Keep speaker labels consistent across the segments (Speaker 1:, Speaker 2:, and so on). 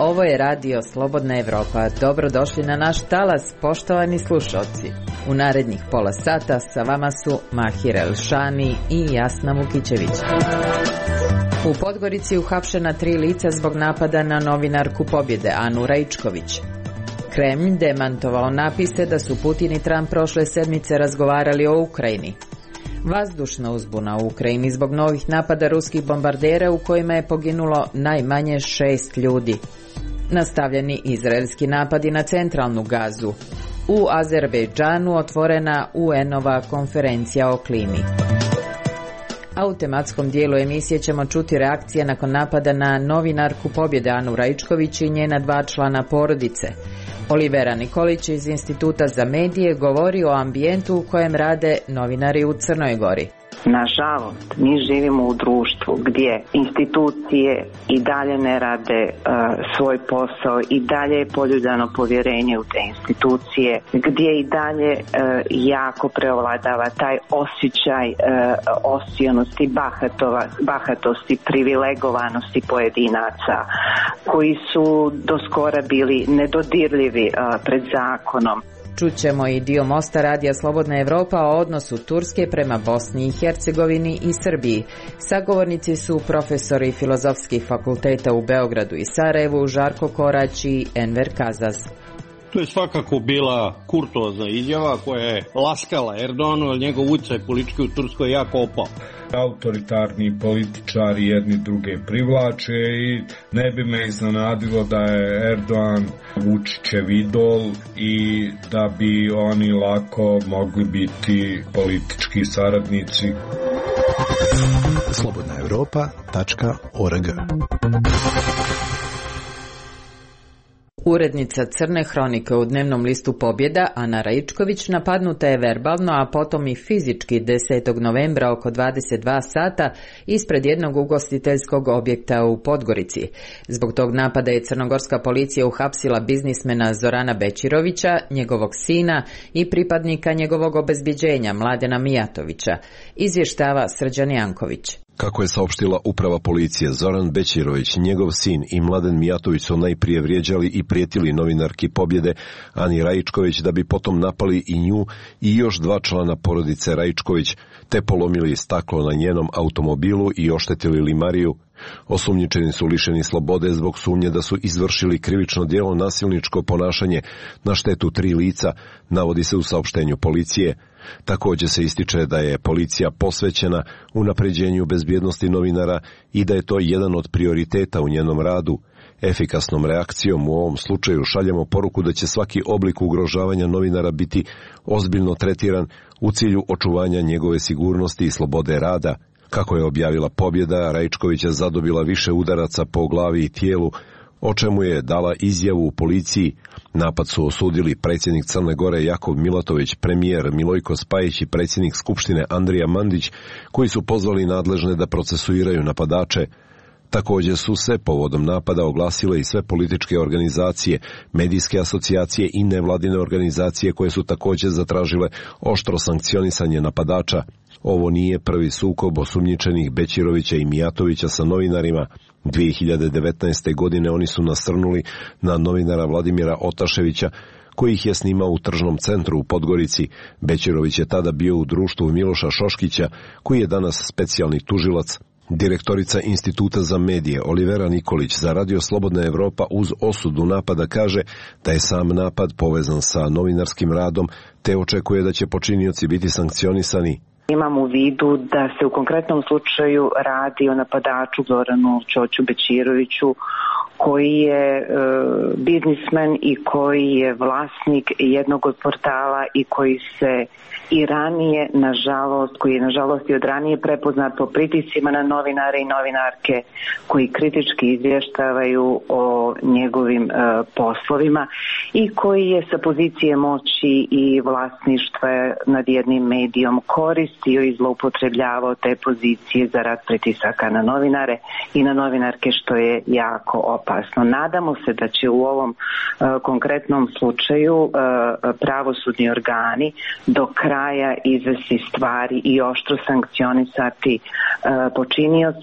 Speaker 1: Ovo je radio Slobodna Evropa. Dobrodošli na naš talas, poštovani slušalci. U narednih pola sata sa vama su Mahir Elšani i Jasna Vukićević. U Podgorici uhapšena 3 lica zbog napada na novinarku Pobjede Anu Raičković. Kremlj demantovao napise da su Putin i Trump prošle sedmice razgovarali o Ukrajini. Vazdušna uzbuna u Ukrajini zbog novih napada ruskih bombardera u kojima je poginulo najmanje 6 ljudi. Nastavljeni izraelski napadi na centralnu Gazu. U Azerbejdžanu otvorena UN-ova konferencija o klimi. A u tematskom dijelu emisije ćemo čuti reakcije nakon napada na novinarku Pobjede Anu Raičković i njena 2 člana porodice. Olivera Nikolić iz Instituta za medije govori o ambijentu u kojem rade novinari u Crnoj Gori.
Speaker 2: Nažalost, mi živimo u društvu gdje institucije i dalje ne rade svoj posao, i dalje je poljuljano povjerenje u te institucije, gdje i dalje jako preovladava taj osjećaj osionosti, bahatosti, privilegovanosti pojedinaca koji su do skora bili nedodirljivi pred zakonom.
Speaker 1: Čućemo i dio mosta radija Slobodna Evropa o odnosu Turske prema Bosni i Hercegovini i Srbiji. Sagovornici su profesori filozofskih fakulteta u Beogradu i Sarajevu, Žarko Korać i Enver Kazaz.
Speaker 3: To je svakako bila kurtoazna izjava koja je laskala Erdoganu, jer njegov utjecaj politički u Turskoj je jako opao.
Speaker 4: Autoritarni političari jedni druge privlače i ne bi me iznenadilo da je Erdogan Vučićev idol i da bi oni lako mogli biti politički saradnici.
Speaker 5: slobodnaevropa.org.
Speaker 1: Urednica Crne hronike u dnevnom listu Pobjeda, Ana Raičković, napadnuta je verbalno, a potom i fizički 10. novembra oko 22 sata ispred jednog ugostiteljskog objekta u Podgorici. Zbog tog napada je crnogorska policija uhapsila biznismena Zorana Bećirovića, njegovog sina i pripadnika njegovog obezbjeđenja Mladena Mijatovića, izvještava Srđan Janković.
Speaker 6: Kako je saopštila uprava policije, Zoran Bećirović, njegov sin i Mladen Mijatović su najprije vrijeđali i prijetili novinarki Pobjede Ani Raičković, da bi potom napali i nju i još 2 člana porodice Raičković, te polomili staklo na njenom automobilu i oštetili limariju. Osumnjičeni su lišeni slobode zbog sumnje da su izvršili krivično djelo nasilničko ponašanje na štetu 3 lica, navodi se u saopštenju policije. Također se ističe da je policija posvećena unapređenju bezbjednosti novinara i da je to jedan od prioriteta u njenom radu. Efikasnom reakcijom u ovom slučaju šaljemo poruku da će svaki oblik ugrožavanja novinara biti ozbiljno tretiran u cilju očuvanja njegove sigurnosti i slobode rada. Kako je objavila Pobjeda, Raičković je zadobila više udaraca po glavi i tijelu, o čemu je dala izjavu u policiji. Napad su osudili predsjednik Crne Gore Jakov Milatović, premijer Milojko Spajić i predsjednik Skupštine Andrija Mandić, koji su pozvali nadležne da procesuiraju napadače. Također su se povodom napada oglasile i sve političke organizacije, medijske asocijacije i nevladine organizacije koje su također zatražile oštro sankcionisanje napadača. Ovo nije prvi sukob osumnjičenih Bećirovića i Mijatovića sa novinarima. 2019. godine oni su nasrnuli na novinara Vladimira Otaševića, koji ih je snimao u tržnom centru u Podgorici. Bećirović je tada bio u društvu Miloša Šoškića, koji je danas specijalni tužilac. Direktorica Instituta za medije Olivera Nikolić za Radio Slobodna Evropa uz osudu napada kaže da je sam napad povezan sa novinarskim radom, te očekuje da će počinioci biti sankcionisani.
Speaker 2: Imam u vidu da se u konkretnom slučaju radi o napadaču Zoranu Ćoću Bećiroviću, koji je biznismen i koji je vlasnik jednog od portala i koji se i ranije, koji je nažalost i od ranije prepoznat po pritiscima na novinare i novinarke koji kritički izvještavaju o njegovim poslovima i koji je sa pozicije moći i vlasništva nad jednim medijom koristio i zloupotrebljavao te pozicije za rad pritisaka na novinare i na novinarke, što je jako opasno. Nadamo se da će u ovom konkretnom slučaju pravosudni organi do kraja izvesti stvari i oštro sankcionisati počinioce.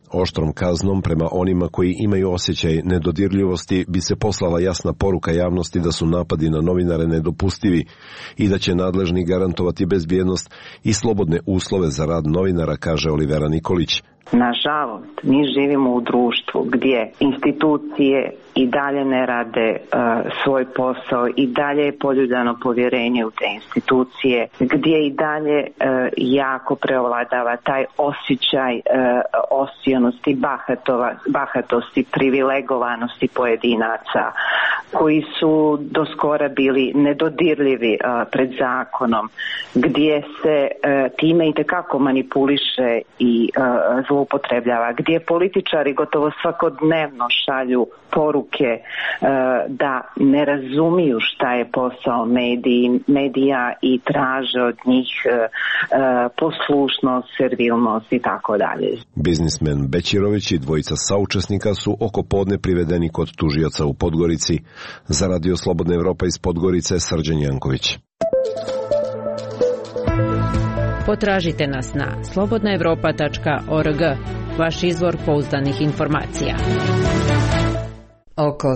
Speaker 6: Oštrom kaznom prema onima koji imaju osjećaj nedodirljivosti bi se poslala jasna poruka javnosti da su napadi na novinare nedopustivi i da će nadležni garantovati bezbjednost i slobodne uslove za rad novinara, kaže Olivera Nikolić.
Speaker 2: Nažalost, mi živimo u društvu gdje institucije i dalje ne rade svoj posao, i dalje je poljuljano povjerenje u te institucije, gdje i dalje jako preovladava taj osjećaj osionosti, bahatosti, privilegovanosti pojedinaca koji su do skora bili nedodirljivi pred zakonom, gdje se time itekako manipuliše i zloupotrebljava, gdje političari gotovo svakodnevno šalju poruke da ne razumiju šta je posao medija i traže od njih poslušnost, servilnost i tako dalje.
Speaker 6: Biznismen Bećirović i dvojica saučesnika su oko podne privedeni kod tužioca u Podgorici. Za Radio Slobodna Evropa iz Podgorice, Srđan Janković.
Speaker 7: Potražite nas na slobodnaevropa.org, vaš izvor pouzdanih informacija.
Speaker 1: Oko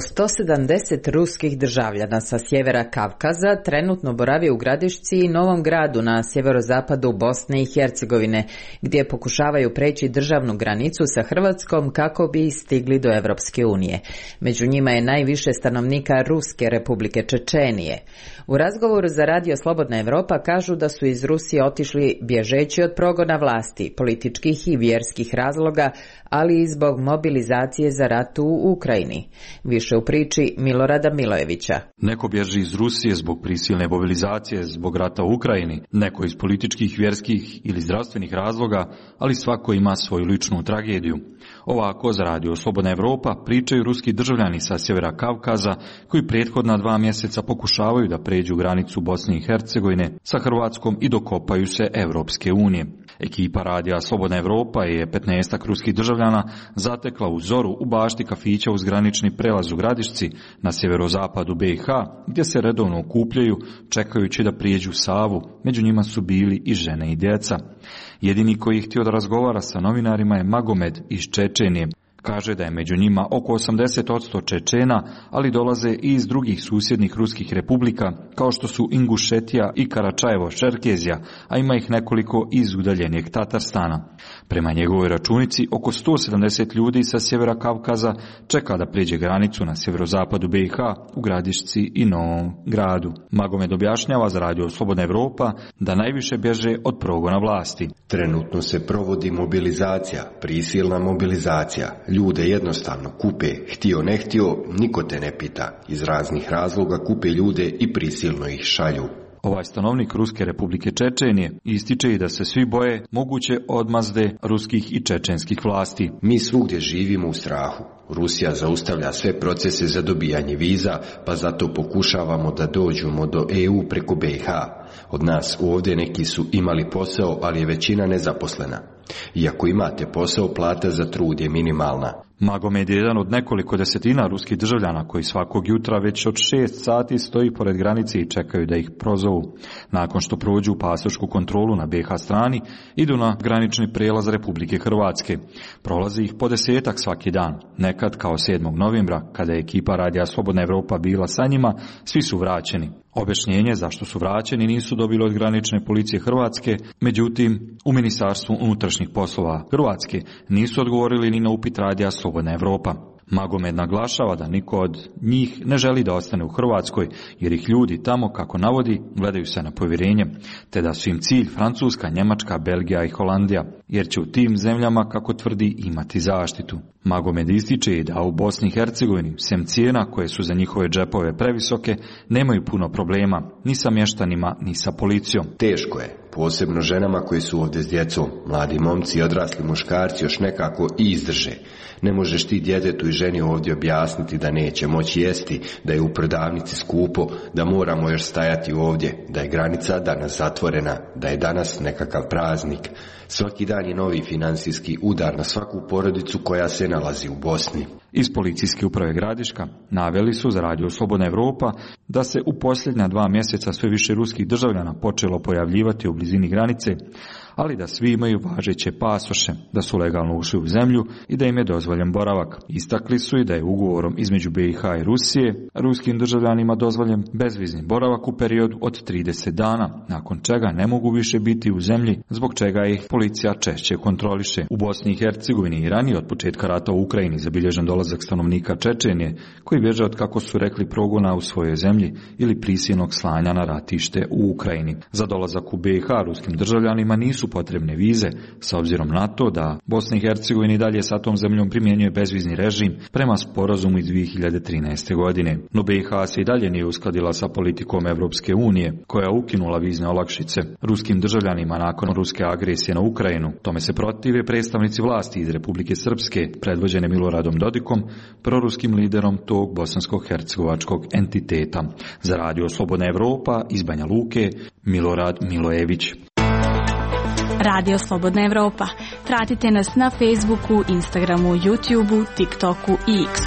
Speaker 1: 170 ruskih državljana sa sjevera Kavkaza trenutno boravi u Gradišci i Novom Gradu na sjeverozapadu Bosne i Hercegovine, gdje pokušavaju preći državnu granicu sa Hrvatskom kako bi stigli do Europske unije. Među njima je najviše stanovnika Ruske Republike Čečenije. U razgovoru za Radio Slobodna Evropa kažu da su iz Rusije otišli bježeći od progona vlasti, političkih i vjerskih razloga, ali i zbog mobilizacije za rat u Ukrajini. Više u priči Milorada Milojevića.
Speaker 8: Neko bježi iz Rusije zbog prisilne mobilizacije, zbog rata u Ukrajini, neko iz političkih, vjerskih ili zdravstvenih razloga, ali svako ima svoju ličnu tragediju. Ovako za Radio Slobodna Evropa pričaju ruski državljani sa sjevera Kavkaza koji prethodna 2 mjeseca pokušavaju da pređu granicu Bosne i Hercegovine sa Hrvatskom i dokopaju se Europske unije. Ekipa Radija Slobodna Evropa je 15 ruskih državljana zatekla u zoru u bašti kafića uz granični prelaz u Gradišci na sjeverozapadu BiH, gdje se redovno okupljaju čekajući da prijeđu Savu. Među njima su bili i žene i djeca. Jedini koji je htio da razgovara sa novinarima je Magomed iz Čečenije. Kaže da je među njima oko 80% Čečena, ali dolaze i iz drugih susjednih ruskih republika, kao što su Ingušetija i Karačajevo-Čerkezija, a ima ih nekoliko iz udaljenijeg Tatarstana. Prema njegovoj računici, oko 170 ljudi sa sjevera Kavkaza čeka da prijeđe granicu na sjeverozapadu BiH u Gradišci i Novom Gradu. Magomed objašnjava za Radio Slobodna Evropa da najviše bježe od progona vlasti.
Speaker 9: Trenutno se provodi mobilizacija, prisilna mobilizacija. Ljude jednostavno kupe, htio ne htio, niko te ne pita. Iz raznih razloga kupe ljude i prisilno ih šalju.
Speaker 8: Ovaj stanovnik Ruske Republike Čečenije ističe i da se svi boje moguće odmazde ruskih i čečenskih vlasti.
Speaker 9: Mi svugdje živimo u strahu. Rusija zaustavlja sve procese za dobijanje viza, pa zato pokušavamo da dođemo do EU preko BiH. Od nas ovdje neki su imali posao, ali je većina nezaposlena. Iako imate posao, plata za trud je minimalna.
Speaker 8: Magomed je jedan od nekoliko desetina ruskih državljana koji svakog jutra već od 6 sati stoji pored granice i čekaju da ih prozovu. Nakon što prođu pasošku kontrolu na BiH strani, idu na granični prijelaz Republike Hrvatske. Prolazi ih po 10-ak svaki dan. Nekad, kao 7. novembra, kada je ekipa Radija Slobodna Evropa bila sa njima, svi su vraćeni. Objašnjenje zašto su vraćeni nisu dobili od granične policije Hrvatske, međutim, u Ministarstvu unutrašnjih poslova Hrvatske nisu odgovorili ni na upit Radija Slobodna Evropa. Magomed naglašava da niko od njih ne želi da ostane u Hrvatskoj, jer ih ljudi tamo, kako navodi, gledaju se na povjerenje, te da su im cilj Francuska, Njemačka, Belgija i Holandija, jer će u tim zemljama, kako tvrdi, imati zaštitu. Magomed ističe i da u Bosni i Hercegovini, sem cijena koje su za njihove džepove previsoke, nemaju puno problema, ni sa mještanima, ni sa policijom.
Speaker 9: Teško je, posebno ženama koji su ovdje s djecom. Mladi momci i odrasli muškarci još nekako i izdrže. Ne možeš ti djetetu i ženi ovdje objasniti da neće moći jesti, da je u prodavnici skupo, da moramo još stajati ovdje, da je granica danas zatvorena, da je danas nekakav praznik. Svaki dan je novi financijski udar na svaku porodicu koja se nalazi u Bosni.
Speaker 8: Iz policijske uprave Gradiška naveli su za Radio Slobodna Evropa da se u posljednja 2 mjeseca sve više ruskih državljana počelo pojavljivati u blizini granice, ali da svi imaju važeće pasoše, da su legalno ušli u zemlju i da im je dozvoljen boravak. Istakli su i da je ugovorom između BiH i Rusije ruskim državljanima dozvoljen bezvizni boravak u periodu od 30 dana, nakon čega ne mogu više biti u zemlji, zbog čega ih policija češće kontroliše. U Bosni i Hercegovini i ranije od početka rata u Ukrajini zabilježen dolazak stanovnika Čečenije, koji bježe od, kako su rekli, progona u svojoj zemlji ili prisilnog slanja na ratište u Ukrajini. Za dolazak u BiH ruskim državljanima nisu potrebne vize, s obzirom na to da Bosna i Hercegovina i dalje sa tom zemljom primjenjuje bezvizni režim prema sporazumu iz 2013. godine. No BiH se i dalje nije uskladila sa politikom Evropske unije, koja je ukinula vizne olakšice ruskim državljanima nakon ruske agresije na Ukrajinu. Tome se protive predstavnici vlasti iz Republike Srpske, predvođene Miloradom Dodikom, proruskim liderom tog bosansko-hercegovačkog entiteta. Za Radio Slobodna Evropa iz Banja Luke, Milorad Milojević.
Speaker 10: Radio Slobodna Evropa. Pratite nas na Facebooku, Instagramu, YouTubeu, TikToku i X-u.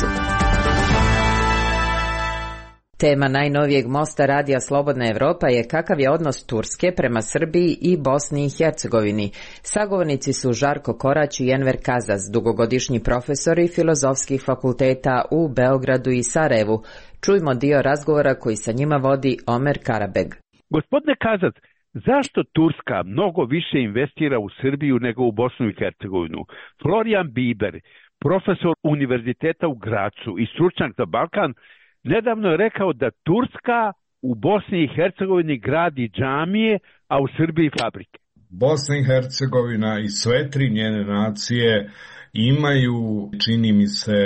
Speaker 1: Tema najnovijeg mosta Radija Slobodna Evropa je kakav je odnos Turske prema Srbiji i Bosni i Hercegovini. Sagovornici su Žarko Korać i Enver Kazas, dugogodišnji profesori filozofskih fakulteta u Beogradu i Sarajevu. Čujmo dio razgovora koji sa njima vodi Omer Karabeg.
Speaker 11: Gospodine Kazac, zašto Turska mnogo više investira u Srbiju nego u Bosnu i Hercegovinu? Florian Biber, profesor univerziteta u Gracu i stručnjak za Balkan, nedavno je rekao da Turska u Bosni i Hercegovini gradi džamije, a u Srbiji fabrike.
Speaker 4: Bosna i Hercegovina i sve 3 njene nacije imaju, čini mi se,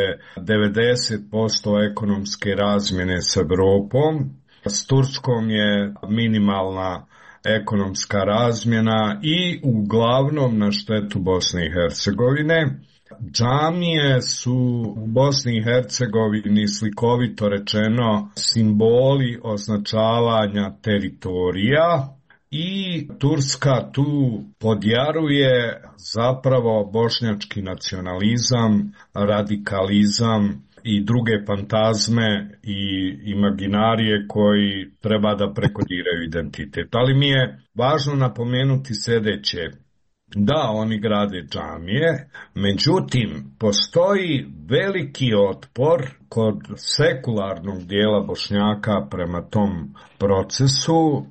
Speaker 4: 90% ekonomske razmjene s Evropom. S Turskom je minimalna ekonomska razmjena i uglavnom na štetu Bosne i Hercegovine. Džamije su u Bosni i Hercegovini, slikovito rečeno, simboli označavanja teritorija i Turska tu podjaruje zapravo bošnjački nacionalizam, radikalizam i druge fantazme i imaginarije koji treba da prekodiraju identitet. Ali mi je važno napomenuti sljedeće. Da, oni grade džamije, međutim, postoji veliki otpor kod sekularnog dijela Bošnjaka prema tom procesu.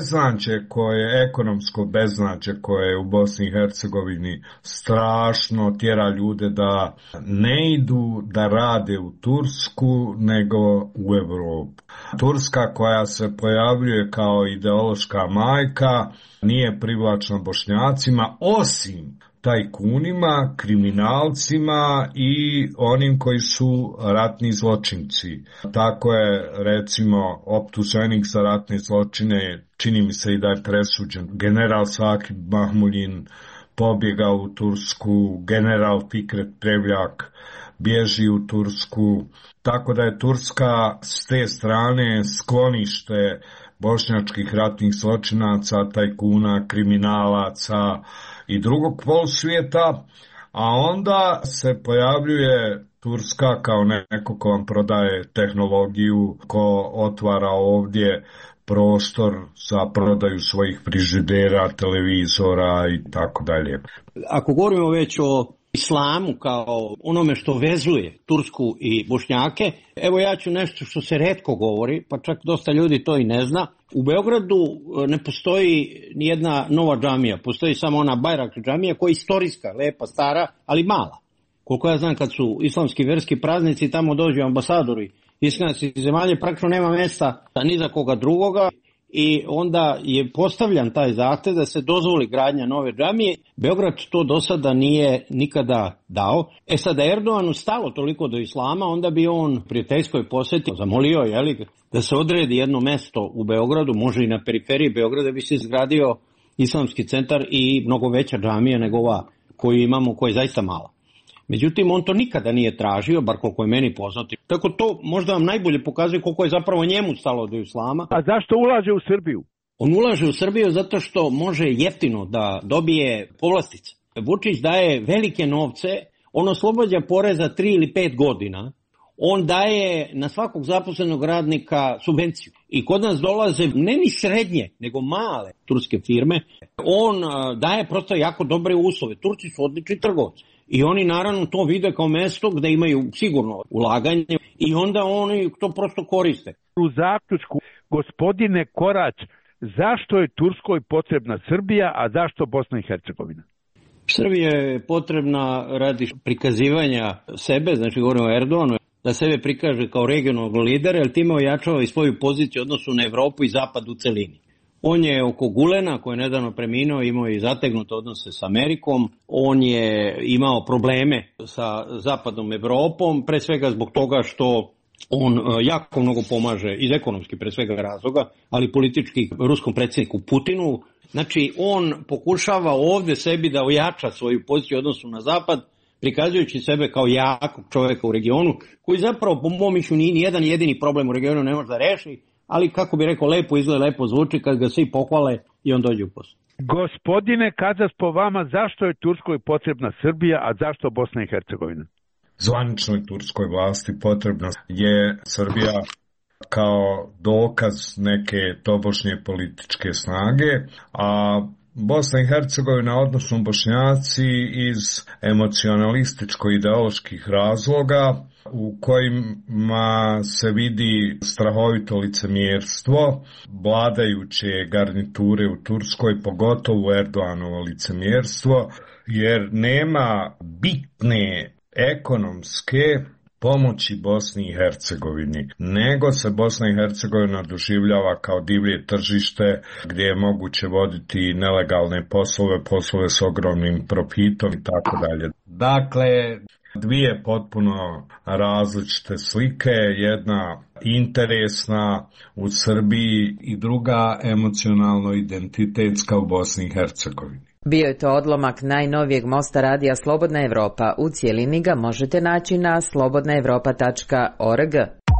Speaker 4: Ekonomsko beznađe koje je u Bosni i Hercegovini strašno tjera ljude da ne idu da rade u Tursku nego u Evropu. Turska koja se pojavljuje kao ideološka majka nije privlačna Bošnjacima, osim tajkunima, kriminalcima i onim koji su ratni zločinci. Tako je, recimo, optuženik za ratne zločine, čini mi se i da je presuđen, general Sakib Mahmuljin pobjegao u Tursku, general Fikret Prevljak bježi u Tursku, tako da je Turska s te strane sklonište bošnjačkih ratnih zločinaca, tajkuna, kriminalaca i drugog polusvijeta, a onda se pojavljuje Turska kao neko ko vam prodaje tehnologiju, ko otvara ovdje prostor za prodaju svojih frižidera, televizora i tako dalje.
Speaker 3: Ako govorimo već o islamu kao onome što vezuje Tursku i Bošnjake, evo ja ću nešto što se retko govori, pa čak dosta ljudi to i ne zna. U Beogradu ne postoji nijedna nova džamija, postoji samo ona Bajrak džamija koja je istorijska, lepa, stara, ali mala. Koliko ja znam, kad su islamski vjerski praznici, tamo dođu ambasadori islamskih zemalja, praktično nema mjesta ni za koga drugoga. I onda je postavljan taj zahtev da se dozvoli gradnja nove džamije. Beograd to do sada nije nikada dao. Sad da Erdoganu stalo toliko do islama, onda bi on prijateljskoj posjeti zamolio da se odredi jedno mjesto u Beogradu, može i na periferiji Beograda, bi se izgradio islamski centar i mnogo veća džamija nego ova koju imamo, koja je zaista mala. Međutim, on to nikada nije tražio, bar koliko je meni poznati. Tako to možda vam najbolje pokazuje koliko je zapravo njemu stalo do islama.
Speaker 11: A zašto ulaže u Srbiju?
Speaker 3: On ulaže u Srbiju zato što može jeftino da dobije povlastice. Vučić daje velike novce on oslobađa poreza 3 ili 5 godina, on daje na svakog zaposlenog radnika subvenciju. I kod nas dolaze ne ni srednje, nego male turske firme. On daje prosto jako dobre uslove. Turci su odlični trgovci. I oni naravno to vide kao mesto gde imaju sigurno ulaganje i onda oni to prosto koriste.
Speaker 11: U zaključku, gospodine Korać, zašto je Turskoj potrebna Srbija, a zašto Bosna i Hercegovina?
Speaker 3: Srbija je potrebna radi prikazivanja sebe, znači govorimo o Erdoganu, da sebe prikaže kao regionalnog lidera, jer time ojačava i svoju poziciju u odnosu na Evropu i Zapad u celini. On je oko Gulena, koji je nedavno preminuo, imao i zategnute odnose s Amerikom. On je imao probleme sa Zapadnom Evropom, pre svega zbog toga što on jako mnogo pomaže iz ekonomski pre svega razloga, ali politički ruskom predsjedniku Putinu. Znači, on pokušava ovde sebi da ojača svoju poziciju u odnosu na Zapad, prikazujući sebe kao jakog čovjeka u regionu, koji zapravo, po mom mišljenju, nije nijedan jedini problem u regionu ne može da reši, ali kako bi rekao, lepo izgleda, lepo zvuči kad ga svi pohvale i on dođe u posao.
Speaker 11: Gospodine Kazas, po vama, zašto je Turskoj potrebna Srbija, a zašto Bosna i Hercegovina?
Speaker 4: Zvaničnoj turskoj vlasti potrebna je Srbija kao dokaz neke tobožnje političke snage, a Bosna i Hercegovina, odnosno Bošnjaci, iz emocionalističko-ideoloških razloga u kojima se vidi strahovito licemjerstvo vladajuće garniture u Turskoj, pogotovo Erdoganovo licemjerstvo, jer nema bitne ekonomske pomoći Bosni i Hercegovini, nego se Bosna i Hercegovina doživljava kao divlje tržište gdje je moguće voditi nelegalne poslove s ogromnim profitom i tako dalje. Dakle, dvije potpuno različite slike, jedna interesna u Srbiji i druga emocionalno identitetska u Bosni i Hercegovini.
Speaker 1: Bio je to odlomak najnovijeg mosta radija Slobodna Evropa. U cijelini ga možete naći na slobodnaevropa.org.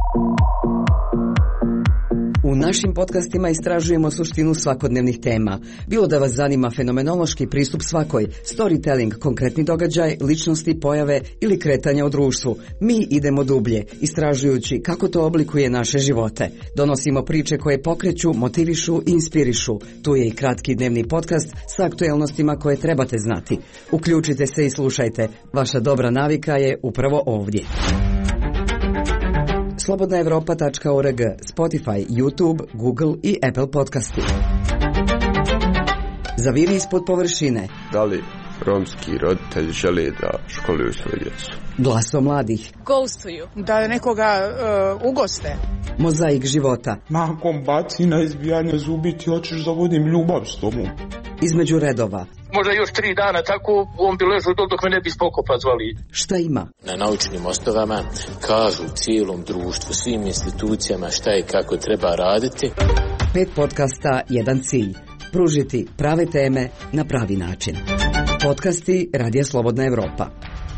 Speaker 12: U našim podcastima istražujemo suštinu svakodnevnih tema. Bilo da vas zanima fenomenološki pristup svakoj, storytelling, konkretni događaj, ličnosti, pojave ili kretanja u društvu, mi idemo dublje, istražujući kako to oblikuje naše živote. Donosimo priče koje pokreću, motivišu i inspirišu. Tu je i kratki dnevni podcast sa aktuelnostima koje trebate znati. Uključite se i slušajte. Vaša dobra navika je upravo ovdje. Slobodnaevropa.org, Spotify, YouTube, Google i Apple podcasti. Zaviri ispod površine.
Speaker 13: Da li romski roditelji žele da školuju svoju djecu?
Speaker 12: Glaso mladih.
Speaker 14: Ghostuju. Da nekoga ugoste.
Speaker 12: Mozaik života.
Speaker 15: Nakon bacina, izbijanja zubi ti hoćeš da vodim ljubav s tobom.
Speaker 12: Između redova.
Speaker 16: Možda još 3 dana tako on bi ležao dok me ne bi spokopa zvali.
Speaker 12: Šta ima?
Speaker 17: Na naučnim osnovama kažu cijelom društvu, svim institucijama šta i kako treba raditi.
Speaker 12: 5 podcasta, jedan cilj. Pružiti prave teme na pravi način. Podcasti Radija Slobodna Evropa.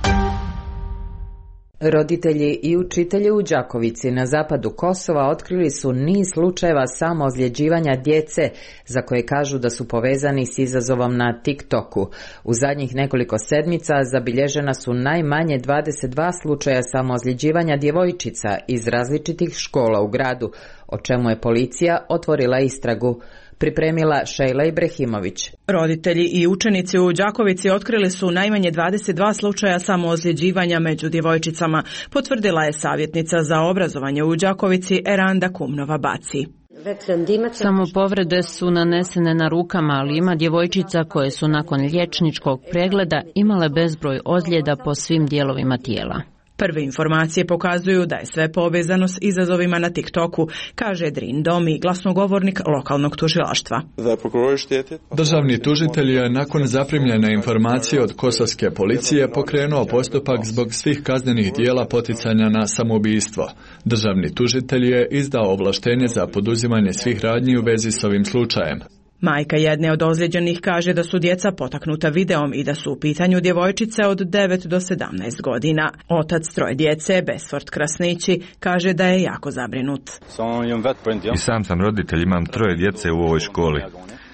Speaker 1: Roditelji i učitelji u Đakovici na zapadu Kosova otkrili su niz slučajeva samoozljeđivanja djece za koje kažu da su povezani s izazovom na TikToku. U zadnjih nekoliko sedmica zabilježena su najmanje 22 slučaja samoozljeđivanja djevojčica iz različitih škola u gradu, o čemu je policija otvorila istragu. Pripremila Šejla Ibrahimović.
Speaker 18: Roditelji i učenici u Đakovici otkrili su najmanje 22 slučaja samoozljeđivanja među djevojčicama, potvrdila je savjetnica za obrazovanje u Đakovici Eranda Kumnova-Baci.
Speaker 7: Samo povrede su nanesene na rukama, ali ima djevojčica koje su nakon liječničkog pregleda imale bezbroj ozljeda po svim dijelovima tijela.
Speaker 18: Prve informacije pokazuju da je sve povezano s izazovima na TikToku, kaže Drin Domi, glasnogovornik lokalnog tužilaštva.
Speaker 19: Državni tužitelj je nakon zaprimljene informacije od kosovske policije pokrenuo postupak zbog svih kaznenih dijela poticanja na samoubistvo. Državni tužitelj je izdao ovlaštenje za poduzimanje svih radnji u vezi s ovim slučajem.
Speaker 18: Majka jedne od ozlijeđenih kaže da su djeca potaknuta videom i da su u pitanju djevojčice od 9 do 17 godina. Otac 3 djece, Besford Krasnići, kaže da je jako zabrinut.
Speaker 20: I sam roditelj, imam 3 djece u ovoj školi.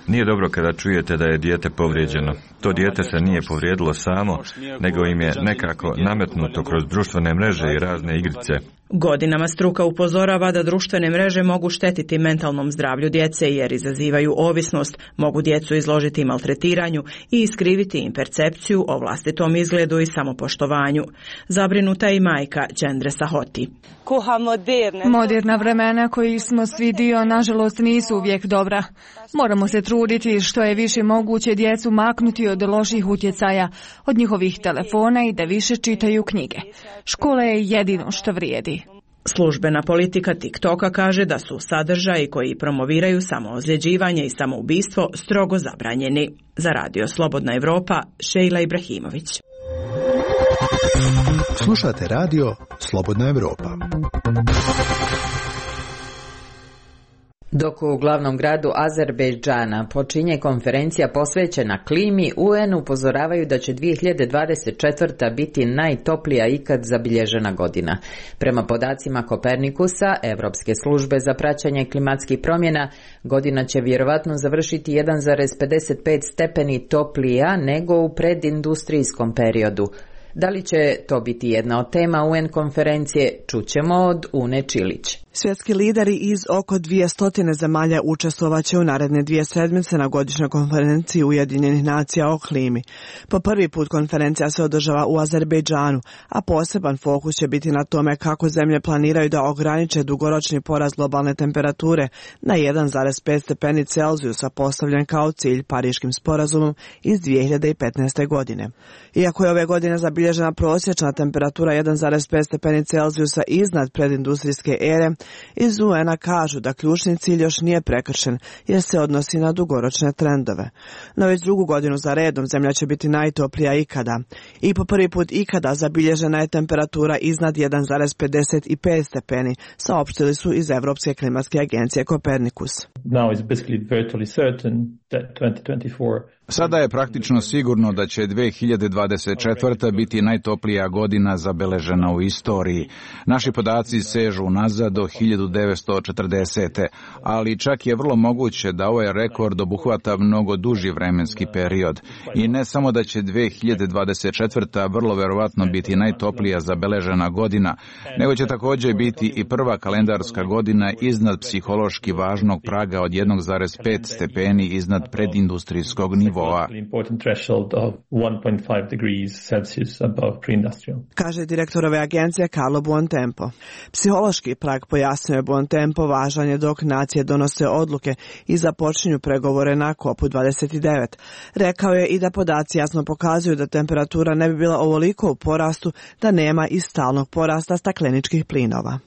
Speaker 20: Nije dobro kada čujete da je dijete povrijeđeno. To dijete se nije povrijedilo samo, nego im je nekako nametnuto kroz društvene mreže i razne igrice.
Speaker 18: Godinama struka upozorava da društvene mreže mogu štetiti mentalnom zdravlju djece jer izazivaju ovisnost, mogu djecu izložiti maltretiranju i iskriviti im percepciju o vlastitom izgledu i samopoštovanju. Zabrinuta je i majka Đendre Sahoti.
Speaker 21: Moderna vremena koji smo svi dio, nažalost, nisu uvijek dobra. Moramo se truditi što je više moguće djecu maknuti od loših utjecaja, od njihovih telefona i da više čitaju knjige. Škola je jedino što vrijedi.
Speaker 18: Službena politika TikToka kaže da su sadržaji koji promoviraju samoozljeđivanje i samoubistvo strogo zabranjeni. Za Radio Slobodna Evropa, Šejla Ibrahimović.
Speaker 5: Slušate radio Slobodna Evropa.
Speaker 1: Dok u glavnom gradu Azerbejdžana počinje konferencija posvećena klimi, UN upozoravaju da će 2024. biti najtoplija ikad zabilježena godina. Prema podacima Kopernikusa, Evropske službe za praćenje klimatskih promjena, godina će vjerovatno završiti 1,55 stepeni toplija nego u predindustrijskom periodu. Da li će to biti jedna od tema UN konferencije, čućemo od Une Čilić.
Speaker 22: Svjetski lideri iz oko 200 zemalja učestvovaće u naredne 2 sedmice na godišnjoj konferenciji Ujedinjenih nacija o klimi. Po prvi put konferencija se održava u Azerbejdžanu, a poseban fokus će biti na tome kako zemlje planiraju da ograniče dugoročni porast globalne temperature na 1,5 stepeni Celzijusa postavljen kao cilj Pariškim sporazumom iz 2015. godine. Iako je ove godine zabilježena prosječna temperatura 1,5 stepeni Celzijusa iznad predindustrijske ere, iz UN-a kažu da ključni cilj još nije prekršen jer se odnosi na dugoročne trendove. No već drugu godinu za redom zemlja će biti najtoplija ikada. I po prvi put ikada zabilježena je temperatura iznad 1,55 stepeni, saopštili su iz Evropske klimatske agencije Kopernikus.
Speaker 23: Sada je praktično sigurno da će 2024. biti najtoplija godina zabeležena u istoriji. Naši podaci sežu unazad do 1940. ali čak je vrlo moguće da ovaj rekord obuhvata mnogo duži vremenski period. I ne samo da će 2024. vrlo verovatno biti najtoplija zabeležena godina, nego će također biti i prva kalendarska godina iznad psihološki važnog praga od 1,5 stepeni iznad predindustrijskog nivoa.
Speaker 22: Kaže direktor ove agencije Carlo Buontempo. Psihološki prag, pojasnio je Buontempo, važan je dok nacije donose odluke i započinju pregovore na COP29. Rekao je i da podaci jasno pokazuju da temperatura ne bi bila ovoliko u porastu da nema i stalnog porasta stakleničkih plinova.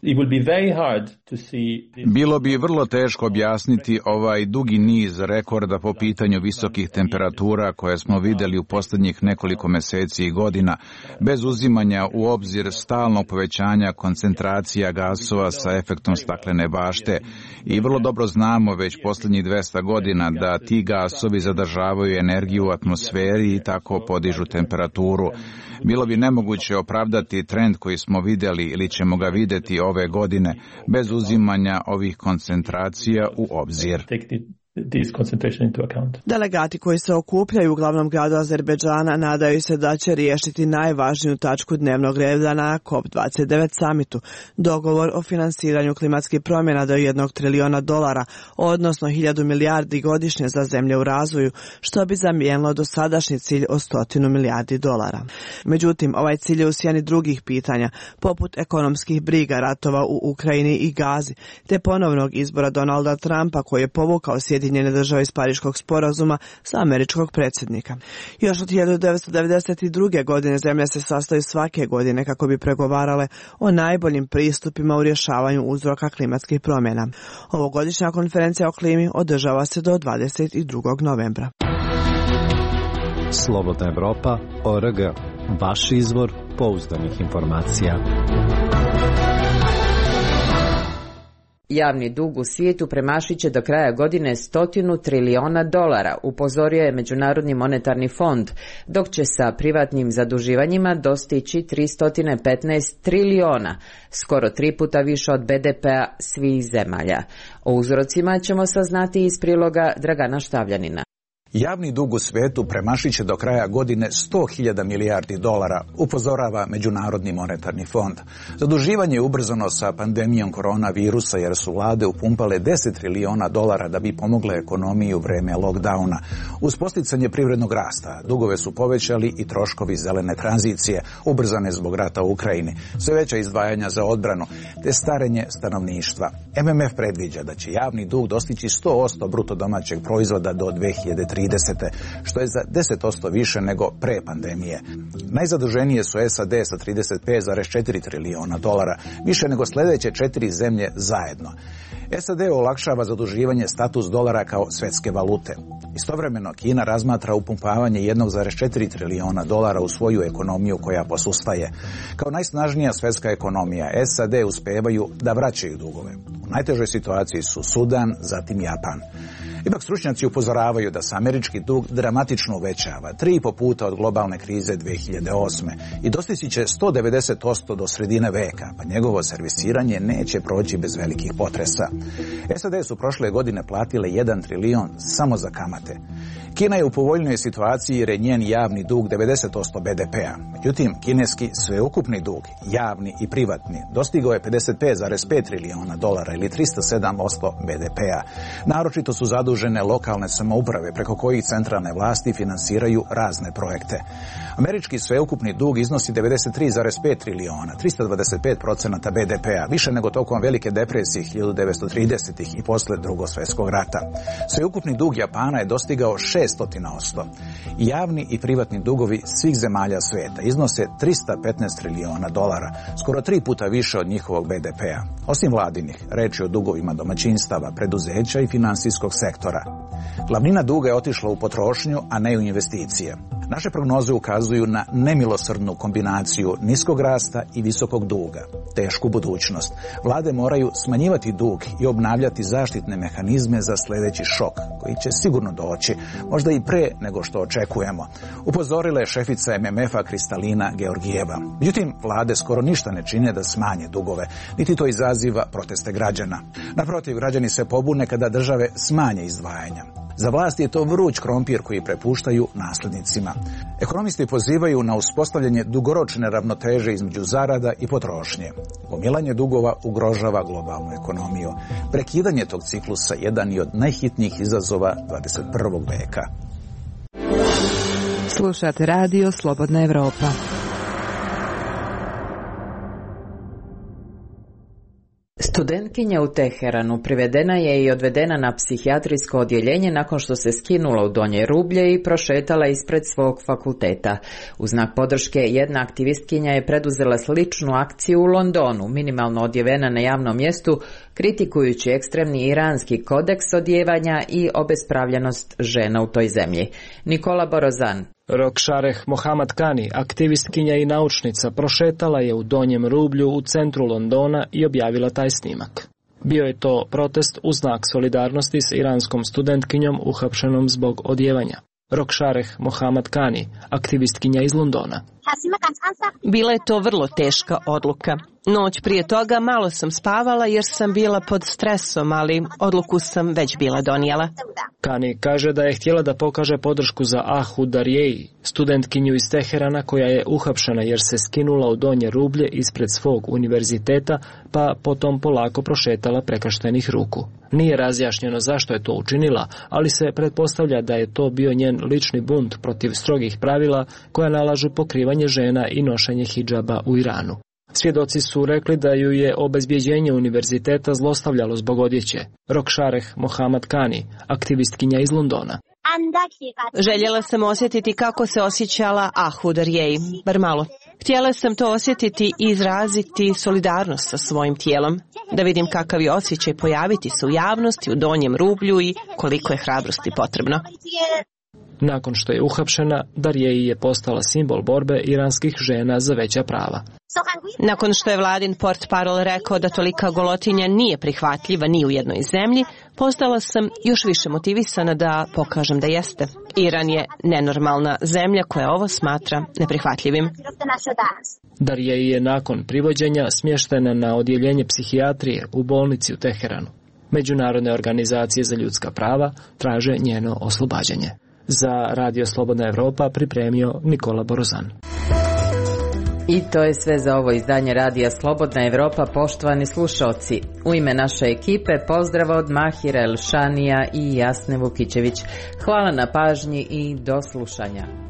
Speaker 23: Bilo bi vrlo teško objasniti ovaj dugi niz rekorda po pitanju visokih temperatura koje smo vidjeli u posljednjih nekoliko mjeseci i godina, bez uzimanja u obzir stalnog povećanja koncentracija gasova sa efektom staklene bašte. I vrlo dobro znamo već posljednjih 200 godina da ti gasovi zadržavaju energiju u atmosferi i tako podižu temperaturu. Bilo bi nemoguće opravdati trend koji smo vidjeli ili ćemo ga vidjeti ove godine bez uzimanja ovih koncentracija u obzir.
Speaker 22: Delegati koji se okupljaju u glavnom gradu Azerbejdžana nadaju se da će riješiti najvažniju tačku dnevnog reda na COP29 summitu, dogovor o finansiranju klimatskih promjena do $1 triliona, odnosno 1000 milijardi godišnje za zemlje u razvoju, što bi zamijenilo dosadašnji cilj od $100 milijardi. Međutim, ovaj cilj je u sjeni drugih pitanja, poput ekonomskih briga, ratova u Ukrajini i Gazi, te ponovnog izbora Donalda Trumpa koji je povukao Sjedinjene države iz Pariškog sporazuma sa američkog predsjednika. Još od 1992. godine zemlje se sastaju svake godine kako bi pregovarale o najboljim pristupima u rješavanju uzroka klimatskih promjena. Ovogodišnja konferencija o klimi održava se do 22. novembra.
Speaker 5: Slobodna Evropa.org. Vaš izvor pouzdanih informacija.
Speaker 1: Javni dug u svijetu premašit će do kraja godine $100 triliona, upozorio je Međunarodni monetarni fond, dok će sa privatnim zaduživanjima dostići 315 triliona, skoro 3 puta više od BDP-a svih zemalja. O uzrocima ćemo saznati iz priloga Dragana Štavljanina.
Speaker 2: Javni dug u svijetu premašit će do kraja godine $100.000 milijardi, upozorava Međunarodni monetarni fond. Zaduživanje je ubrzano sa pandemijom koronavirusa jer su vlade upumpale $10 triliona da bi pomogle ekonomiji u vreme lockdowna. Uz posticanje privrednog rasta, dugove su povećali i troškovi zelene tranzicije, ubrzane zbog rata u Ukrajini, sve veća izdvajanja za odbranu, te starenje stanovništva. MMF predviđa da će javni dug dostići 100% bruto domaćeg proizvoda do 2030. što je za 10% više nego pre pandemije. Najzaduženije su SAD sa $35,4 triliona, više nego sljedeće 4 zemlje zajedno. SAD olakšava zaduživanje status dolara kao svjetske valute. Istovremeno Kina razmatra upumpavanje $1,4 triliona u svoju ekonomiju koja posustaje. Kao najsnažnija svjetska ekonomija, SAD uspevaju da vraćaju dugove. U najtežoj situaciji su Sudan, zatim Japan. Ipak stručnjaci upozoravaju da se američki dug dramatično uvećava, 3,5 puta od globalne krize 2008. i dostići će 190% do sredine veka, pa njegovo servisiranje neće proći bez velikih potresa. SAD su prošle godine platile 1 trilion samo za kamate. Kina je u povoljnoj situaciji jer je njen javni dug 90% BDP-a. Međutim, kineski sveukupni dug, javni i privatni, dostigao je $55,5 triliona ili 307% BDP-a. Naročito su zadužene lokalne samouprave preko kojih centralne vlasti finansiraju razne projekte. Američki sveukupni dug iznosi $93,5 triliona, 325% BDP-a, više nego tokom Velike depresije 1930-ih i posle Drugog svjetskog rata. Sveukupni dug Japana je dostigao 600%. Javni i privatni dugovi svih zemalja svijeta iznose $315 triliona, skoro 3 puta više od njihovog BDP-a. Osim vladinih, reč je o dugovima domaćinstava, preduzeća i finansijskog sektora. Glavnina duga je otišla u potrošnju, a ne u investicije. Naše prognoze ukazuju na nemilosrdnu kombinaciju niskog rasta i visokog duga, tešku budućnost. Vlade moraju smanjivati dug i obnavljati zaštitne mehanizme za sljedeći šok, koji će sigurno doći, možda i pre nego što očekujemo, upozorila je šefica MMF-a Kristalina Georgijeva. Međutim, vlade skoro ništa ne čine da smanje dugove, niti to izaziva proteste građana. Naprotiv, građani se pobune kada države smanje izdvajanja. Za vlast je to vruć krompir koji prepuštaju nasljednicima. Ekonomisti pozivaju na uspostavljanje dugoročne ravnoteže između zarada i potrošnje. Gomilanje dugova ugrožava globalnu ekonomiju. Prekidanje tog ciklusa jedan je od najhitnijih izazova 21. veka.
Speaker 1: Slušate radio Slobodna Evropa. Studentkinja u Teheranu privedena je i odvedena na psihijatrijsko odjeljenje nakon što se skinula u donje rublje i prošetala ispred svog fakulteta. U znak podrške jedna aktivistkinja je preduzela sličnu akciju u Londonu, minimalno odjevena na javnom mjestu, kritikujući ekstremni iranski kodeks odjevanja i obespravljenost žena u toj zemlji. Nikola Borozan.
Speaker 6: Rokšareh Mohamadkani, aktivistkinja i naučnica, prošetala je u donjem rublju u centru Londona i objavila taj snimak. Bio je to protest u znak solidarnosti s iranskom studentkinjom uhapšenom zbog odjevanja. Rokšareh Mohamadkani, aktivistkinja iz Londona.
Speaker 9: Bila je to vrlo teška odluka. Noć prije toga malo sam spavala jer sam bila pod stresom, ali odluku sam već bila donijela.
Speaker 6: Kani kaže da je htjela da pokaže podršku za Ahu Darjeji, studentkinju iz Teherana koja je uhapšena jer se skinula u donje rublje ispred svog univerziteta, pa potom polako prošetala prekrštenih ruku. Nije razjašnjeno zašto je to učinila, ali se pretpostavlja da je to bio njen lični bunt protiv strogih pravila koja nalažu pokrivanje žena i nošenje hidžaba u Iranu. Svjedoci su rekli da ju je obezbjeđenje univerziteta zlostavljalo zbog odjeće. Rokšareh Mohamadkani, aktivistkinja iz Londona.
Speaker 9: Željela sam osjetiti kako se osjećala Ahu Darjeji, bar malo. Htjela sam to osjetiti i izraziti solidarnost sa svojim tijelom, da vidim kakav je osjećaj pojaviti se u javnosti u donjem rublju i koliko je hrabrosti potrebno.
Speaker 6: Nakon što je uhapšena, Darjeji je postala simbol borbe iranskih žena za veća prava.
Speaker 9: Nakon što je vladin portparol rekao da tolika golotinja nije prihvatljiva ni u jednoj zemlji, postala sam još više motivisana da pokažem da jeste. Iran je nenormalna zemlja koja ovo smatra neprihvatljivim.
Speaker 6: Darjeji je nakon privođenja smještena na odjeljenje psihijatrije u bolnici u Teheranu. Međunarodne organizacije za ljudska prava traže njeno oslobađanje. Za Radio Slobodna Evropa pripremio Nikola Borozan.
Speaker 1: I to je sve za ovo izdanje Radija Slobodna Evropa, poštovani slušalci. U ime naše ekipe pozdrav od Mahira Elšanija i Jasne Vukićević. Hvala na pažnji i do slušanja.